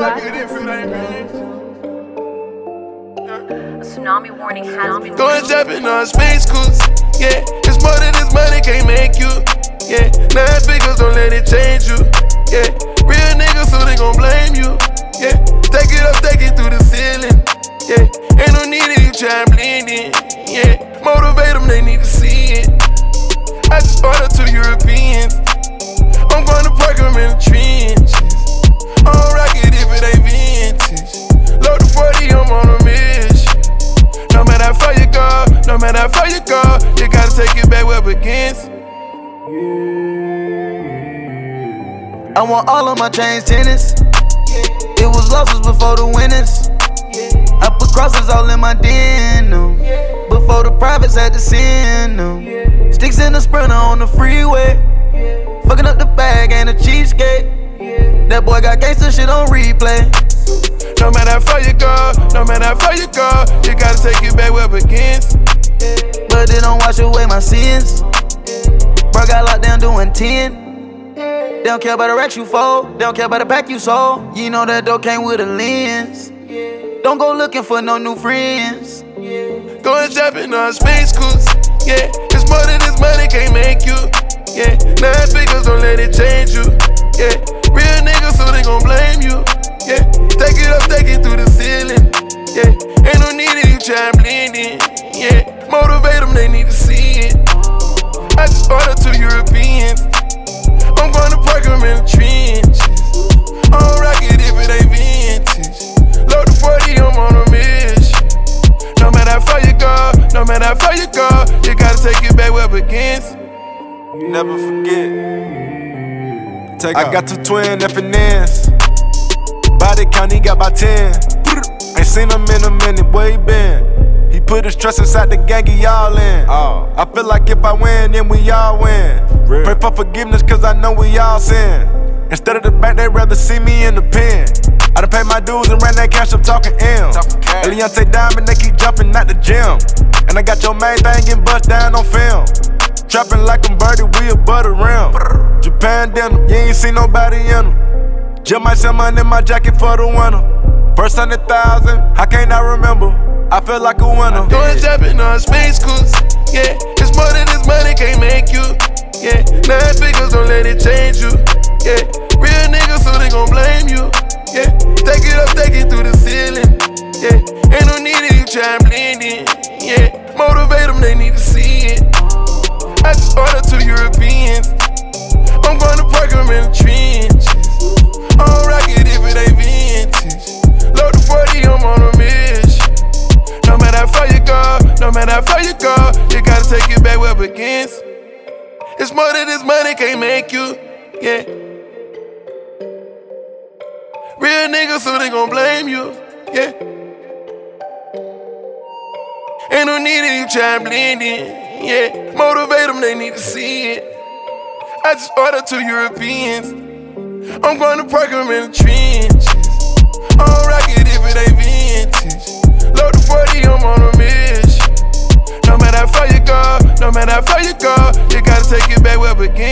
like it if it ain't me. A tsunami warning has been Going jumping on space cruise. Yeah, it's more than this money can't make you. Yeah, 9 figures don't let it change you. Yeah, real niggas so they gon' blame you. Yeah, stack it up, take it through the ceiling. Yeah, ain't no need of you try and blend in. Yeah, motivate them, they need to see it. I just ordered 2 Europeans. I'm going to park them in the trenches. I don't rock it if it ain't vintage. Load the 40, I'm on a mission. No matter how far you go, no matter how far you go, you gotta take it back where it begins. I want all of my chains tennis. It was losses before the winners. I put crosses all in my denim. Before the privates had to send them. Sticks in the Sprinter on the freeway. Fucking up the bag and a cheesecake. That boy got gangsta shit on replay. No matter how far you go, no matter how far you go, you gotta take it back where it begins. But they don't wash away my sins. Bro got locked down doing 10. They don't care about the racks you fold. They don't care about the pack you sold. You know that dough came with a lens. Don't go looking for no new friends. Going shopping on space cruise. Yeah, it's more than this money can't make you. Yeah, 9 figures don't let it change you. Yeah, real niggas so they gon' blame you. Yeah, take it up, take it through the ceiling. Yeah, ain't no need of you try and blend in. Yeah, motivate them, they need to see it. I just ordered 2 Europeans. I'm going to park them in the trenches. I don't rock it if it ain't vintage. Load the 40, I'm on a mission. No matter how far you go, no matter how far you go, you gotta take it back where it begins. Never forget. I got 2 twin FNNs. Body count, he got about 10. Ain't seen him in a minute, where he been? He put his trust inside the gang, he all in. I feel like if I win, then we all win. Pray for forgiveness, cause I know we all sin. Instead of the back, they rather see me in the pen. I done paid my dues and ran that cash up talking M. Eliante Diamond, they keep jumping at the gym. And I got your main thing getting bust down on film. Trapping like I'm Birdie, we above the rim. Japan dinner, you ain't seen nobody in them. Just might sell money in my jacket for the winter. First 100,000, how can't I remember? I feel like a winner. Going shopping on space cruise. Yeah, it's more than this money can't make you. Yeah, 9 figures don't let it change you. Yeah, real niggas so they gon' blame you. Yeah, take it up, take it through the ceiling. Yeah, ain't no need of you try and blend in. Yeah, motivate them, they need to see it. I just ordered 2 Europeans. I'm going to park them in the trenches. I don't rock it if it ain't vintage. Load the 40, I'm on a mission. No matter how far you go, no matter how far you go, you gotta take it back where it begins. It's more than this money can't make you. Yeah. Real niggas so they gon' blame you. Yeah. Ain't no need of you try and blend in. Yeah, motivate them, they need to see it. I just ordered 2 Europeans. I'm going to park them in the trenches. I don't rock it if it ain't vintage. Load the 40, I'm on a mission. No matter how far you go, no matter how far you go, you gotta take it back where it begins.